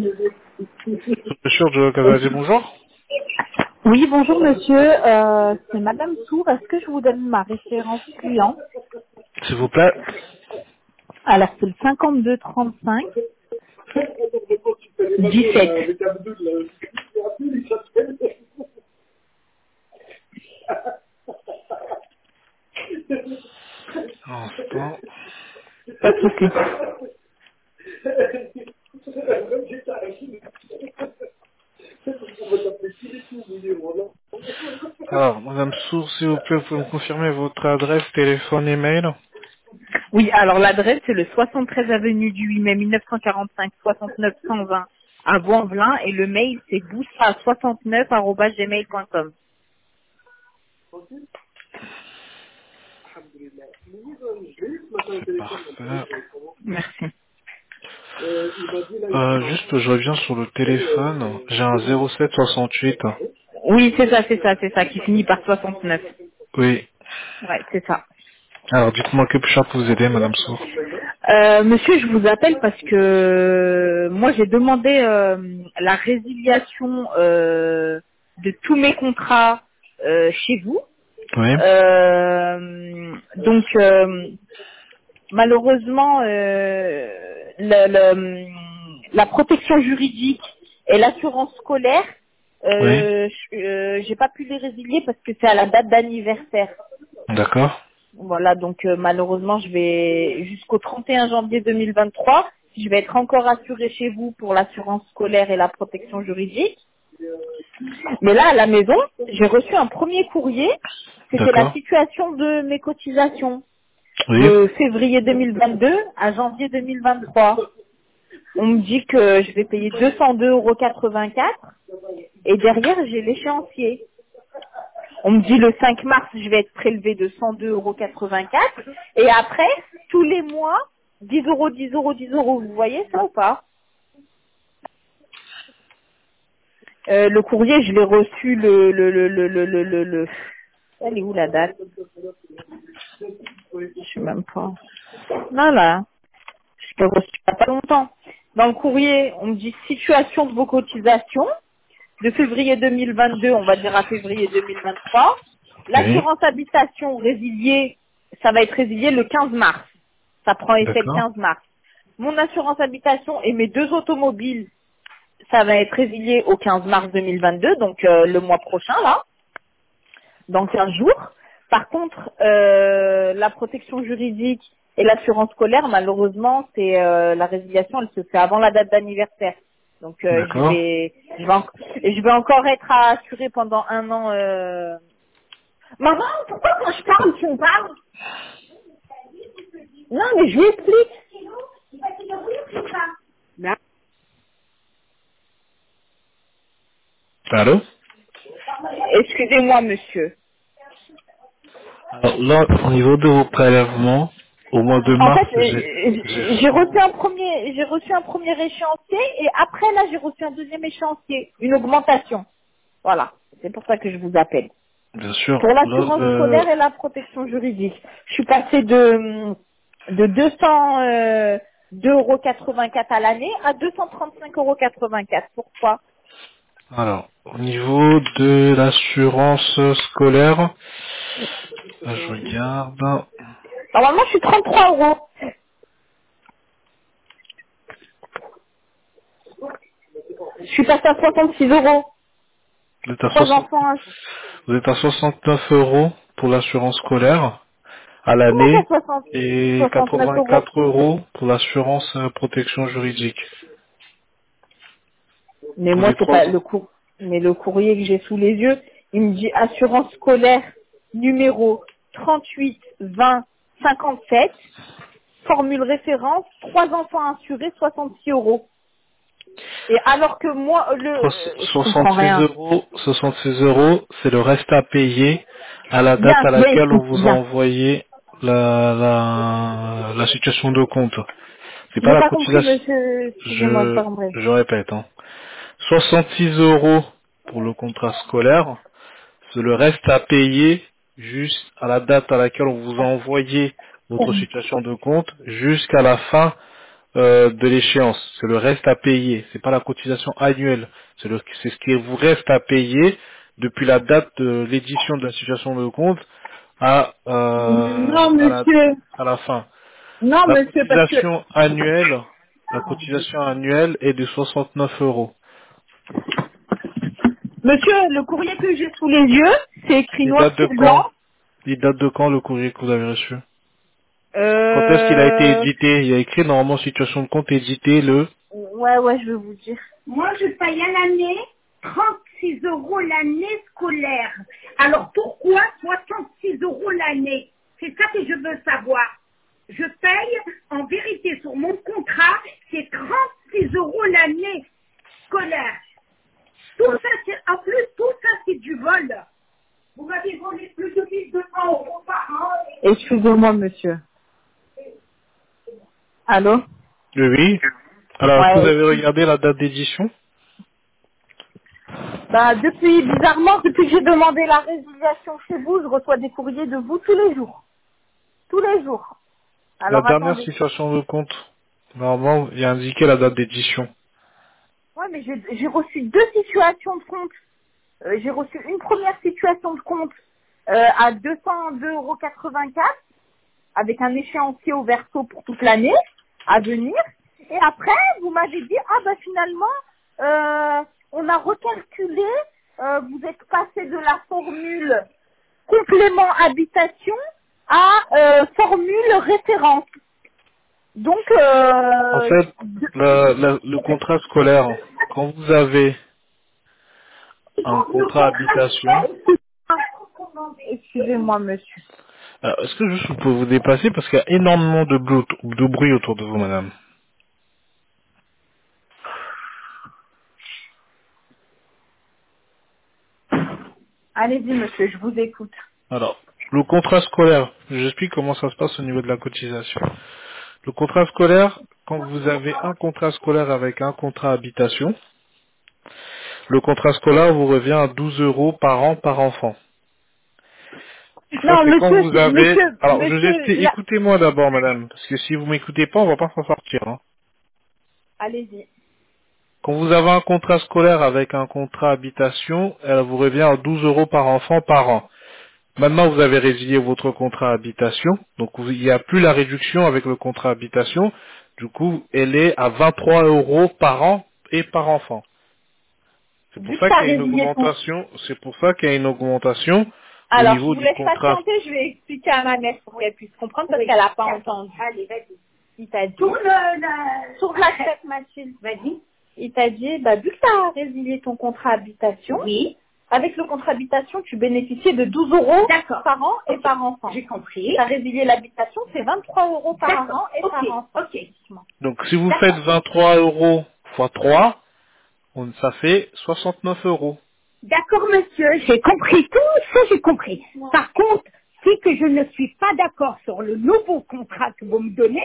Monsieur de Cavalier, bonjour. Oui, bonjour monsieur, c'est Madame Tour. Est-ce que je vous donne ma référence client? S'il vous plaît. Alors c'est le 52 35 17. Un instant. Pas de souci. Alors, Madame Sour, s'il vous plaît, vous pouvez me confirmer votre adresse, téléphone et mail. Oui, alors l'adresse c'est le 73 avenue du 8 mai 1945 69 120 à Vaux-en-Velin et le mail c'est boussa69@gmail.com. C'est parfait. Merci. Juste, je reviens sur le téléphone. J'ai un 0768. Oui, c'est ça qui finit par 69. Oui. Ouais, c'est ça. Alors, dites-moi que puis-je pour vous aider, Madame Sour. Monsieur, je vous appelle parce que moi j'ai demandé la résiliation de tous mes contrats chez vous. Oui. Donc malheureusement la protection juridique et l'assurance scolaire, Oui. j'ai pas pu les résilier parce que c'est à la date d'anniversaire. D'accord. Voilà, donc malheureusement, je vais jusqu'au 31 janvier 2023, je vais être encore assurée chez vous pour l'assurance scolaire et la protection juridique. Mais là, à la maison, j'ai reçu un premier courrier. C'était la D'accord. situation de mes cotisations Oui. de février 2022 à janvier 2023. On me dit que je vais payer 202,84 € et derrière, j'ai l'échéancier. On me dit le 5 mars, je vais être prélevé de 102,84 € et après, tous les mois, 10 euros, 10 euros, 10 euros. Vous voyez ça ou pas? Le courrier, je l'ai reçu Elle est où la date? Je sais même pas. Non, là. Je l'ai reçu il n'y a pas longtemps. Dans le courrier, on me dit situation de vos cotisations de février 2022, on va dire à février 2023. Oui. L'assurance habitation résiliée, ça va être résilié le 15 mars. Ça prend effet le D'accord. 15 mars. Mon assurance habitation et mes deux automobiles, ça va être résilié au 15 mars 2022, donc le mois prochain, là, dans 15 jours. Par contre, la protection juridique et l'assurance scolaire, malheureusement, c'est la résiliation, elle se fait avant la date d'anniversaire. Donc D'accord. je vais encore être assurée pendant un an. Maman, pourquoi quand je parle, tu me parles? Non, mais je lui explique. Non. Allô? Excusez-moi, monsieur. Alors là, au niveau de vos prélèvements, au mois de En mars, fait, j'ai j'ai reçu un premier échéancier et après là, j'ai reçu un deuxième échéancier, une augmentation. Voilà, c'est pour ça que je vous appelle. bien sûr, Pour là, l'assurance scolaire et la protection juridique, je suis passée de 202,84 € à l'année à 235,84 €. Pourquoi? alors, au niveau de l'assurance scolaire, je regarde, Normalement, je suis 33 euros. Je suis passée à 66 euros. vous êtes à Trois 60, enfants. vous êtes à 69 euros pour l'assurance scolaire à Comment ça, l'année 60 et 69 euros? 84 euros pour l'assurance protection juridique Mais pour moi, les c'est 3 pas ans. le cours. Mais le courrier que j'ai sous les yeux, il me dit assurance scolaire numéro 38 20 57, formule référence, trois enfants assurés, 66 euros. Et alors que moi, je comprends 66 rien. euros, 66 euros, c'est le reste à payer à la date Bien, à oui, laquelle on vous a bien. envoyé la situation de compte. C'est pas J'ai la pas compris, cotisation. monsieur. Excusez-moi, j'ai pas compris. Je répète, hein. 66 euros pour le contrat scolaire, c'est le reste à payer juste à la date à laquelle on vous a envoyé votre situation de compte jusqu'à la fin de l'échéance. C'est le reste à payer. C'est pas la cotisation annuelle. C'est ce qui vous reste à payer depuis la date de l'édition de la situation de compte Non, à la, monsieur. à la fin. Non, La monsieur, parce que... cotisation annuelle, la cotisation annuelle est de 69 euros. Monsieur, le courrier que j'ai sous les yeux, c'est écrit Il noir date de sur quand? blanc. Il date de quand le courrier que vous avez reçu? Quand est-ce qu'il a été Euh... édité? Il y a écrit normalement situation de compte édité le... Ouais, je vais vous dire. Moi, je paye à l'année 36 euros l'année scolaire. Alors pourquoi 66 euros l'année? C'est ça que je veux savoir. Je paye, en vérité, sur mon contrat, c'est 36 euros l'année scolaire. Tout ça, en plus, tout ça, c'est du vol. Vous m'avez volé plus de 1200 euros par an. Excusez-moi, monsieur. Allô? Oui, oui. Alors, est-ce que vous Ouais. avez regardé la date d'édition? Bah, bizarrement, depuis que j'ai demandé la résiliation chez vous, je reçois des courriers de vous tous les jours. Tous les jours. La Alors, dernière attendez. situation de compte, normalement, il y a indiqué la date d'édition. Ouais, mais j'ai reçu deux situations de compte. J'ai reçu une première situation de compte à 202,84 € avec un échéancier au verso pour toute l'année à venir. Et après, vous m'avez dit, ah bah finalement, on a recalculé, vous êtes passé de la formule complément habitation à formule référence. Donc, En fait, le contrat scolaire, quand vous avez un contrat habitation, excusez-moi monsieur. est-ce que je peux vous dépasser parce qu'il y a énormément de bruit autour de vous, madame. Allez-y monsieur, je vous écoute. Alors, le contrat scolaire, j'explique comment ça se passe au niveau de la cotisation. Le contrat scolaire, quand vous avez un contrat scolaire avec un contrat habitation, le contrat scolaire vous revient à 12 euros par an par enfant. Ça, Non, c'est quand monsieur, vous avez... Alors, monsieur, écoutez-moi d'abord, madame, parce que si vous m'écoutez pas, on va pas s'en sortir. Hein. allez-y. Quand vous avez un contrat scolaire avec un contrat habitation, elle vous revient à 12 euros par enfant par an. Maintenant, vous avez résilié votre contrat habitation, donc il n'y a plus la réduction avec le contrat habitation. Du coup, elle est à 23 euros par an et par enfant. C'est pour Vu que ça ça a qu'il y a une résilié ton... augmentation. C'est pour ça qu'il y a une augmentation au Alors, je niveau vous du laisse contrat. patienter, je vais expliquer à ma mère pour qu'elle puisse comprendre parce qu'elle n'a pas entendu. Allez, vas-y. Il t'a dit... Tourne la... Sur la tête, Mathilde. Vas-y. Il t'a dit, bah, vu que tu as résilié ton contrat habitation, Oui. avec le contrat habitation, tu bénéficiais de 12 euros D'accord. par an et Ok. par enfant. J'ai compris. Tu as résilié l'habitation, c'est 23 euros par D'accord. an et Ok. par enfant. Ok. Donc, si vous faites D'accord. 23 euros fois 3, ça fait 69 euros. D'accord, monsieur, j'ai compris tout ça, j'ai compris. Par contre, si que je ne suis pas d'accord sur le nouveau contrat que vous me donnez,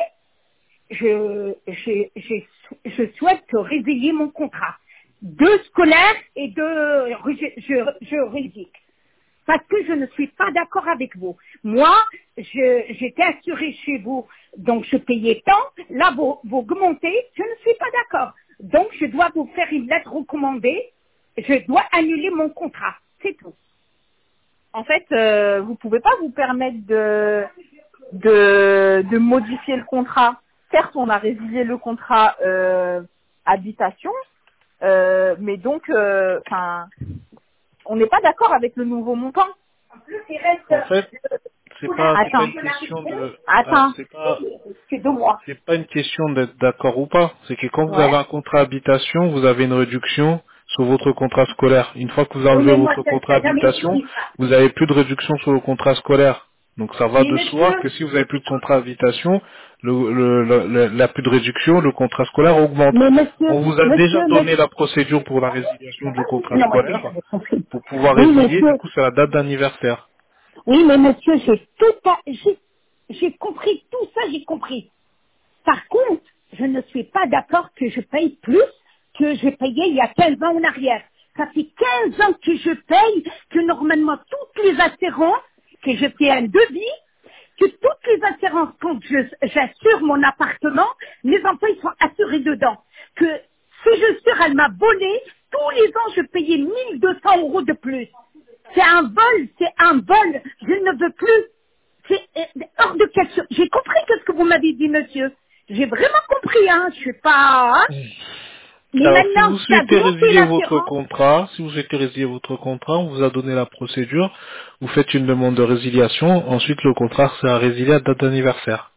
je souhaite résilier mon contrat. De scolaire et je réside. Parce que je ne suis pas d'accord avec vous. Moi, j'étais assurée chez vous, donc je payais tant. Là, vous augmentez, je ne suis pas d'accord. Donc, je dois vous faire une lettre recommandée. Je dois annuler mon contrat. C'est tout. En fait, vous pouvez pas vous permettre de modifier le contrat. Certes, on a résilié le contrat habitation, mais donc, enfin, on n'est pas d'accord avec le nouveau montant. En plus, il reste En fait, c'est pas Attends, une question de, attends, c'est 2 mois. c'est pas une question d'être d'accord ou pas. C'est que quand vous avez ouais. un contrat habitation, vous avez une réduction sur votre contrat scolaire. Une fois que vous Oui, enlevez mais moi, votre ça contrat n'a jamais habitation, fini ça. vous avez plus de réduction sur le contrat scolaire. Donc ça va Mais de soi que monsieur, si vous avez plus de contrat habitation, la plus de réduction, le contrat scolaire augmente. mais monsieur, On vous a déjà monsieur, donné monsieur, la procédure pour la résiliation du contrat non, moi, scolaire j'avais compris. pour pouvoir Oui, résilier. Du monsieur, coup, c'est la date d'anniversaire. oui, mais monsieur, j'ai compris tout ça, j'ai compris. Par contre, je ne suis pas d'accord que je paye plus que je payais il y a 15 ans en arrière. Ça fait 15 ans que je paye, que normalement toutes les assurances, que je fais un devis, que toutes les assurances, quand j'assure mon appartement, mes enfants, ils sont assurés dedans. Que si je suis, elle m'a volé, tous les ans, je payais 1200 euros de plus. C'est un vol, c'est un vol. Je ne veux plus. C'est hors de question. J'ai compris ce que vous m'avez dit, monsieur. J'ai vraiment compris, hein. Je suis pas, hein. Mais Alors, si maintenant, vous tu as souhaitez augmenté résilier votre l'assurance. contrat, on vous a donné la procédure, vous faites une demande de résiliation, ensuite le contrat sera résilié à date d'anniversaire.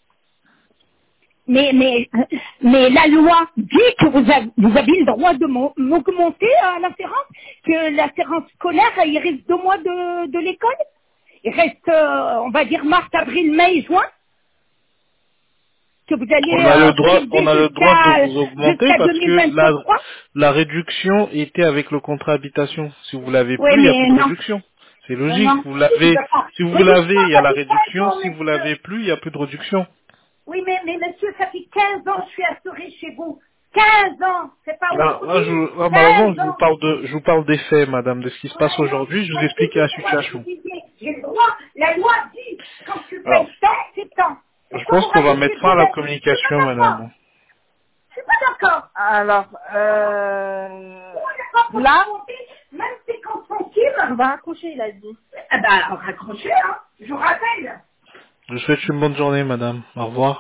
Mais la loi dit que vous avez le droit de m'augmenter l'assurance, que l'assurance scolaire, il reste 2 mois de l'école. Il reste, on va dire, mars, avril, mai, juin, que vous allez On prélever a le droit de vous augmenter jusqu'à parce que 2023. la réduction était avec le contrat habitation. Si vous l'avez Oui, plus, il n'y a plus mais de non. réduction. C'est Non, logique. non, je peux pas. Si vous Mais l'avez, il l'histoire, y a ça la fait 15 réduction. ans, Si vous monsieur. l'avez plus, il n'y a plus de réduction. Oui, mais monsieur, ça fait 15 ans que je suis assurée chez vous. 15 ans. C'est pas aujourd'hui. Malheureusement, 15 ans. je vous parle des faits, madame, de ce qui se passe Ouais, non. aujourd'hui. Je vous explique la Expliquez-moi ce que situation. vous disiez. J'ai le droit. La loi dit, quand tu Alors, payes tant, c'est tant. je Pourquoi pense vous qu'on va rajoutez mettre fin à la 10 ans? Je suis communication, pas d'accord. madame. Je suis pas d'accord. Alors, Moi, j'ai pas pour là, raconter, même 50 centimes. on va raccrocher, il a dit. Eh ben, raccrochez, hein. Je vous rappelle. Je vous souhaite une bonne journée, madame. Au revoir.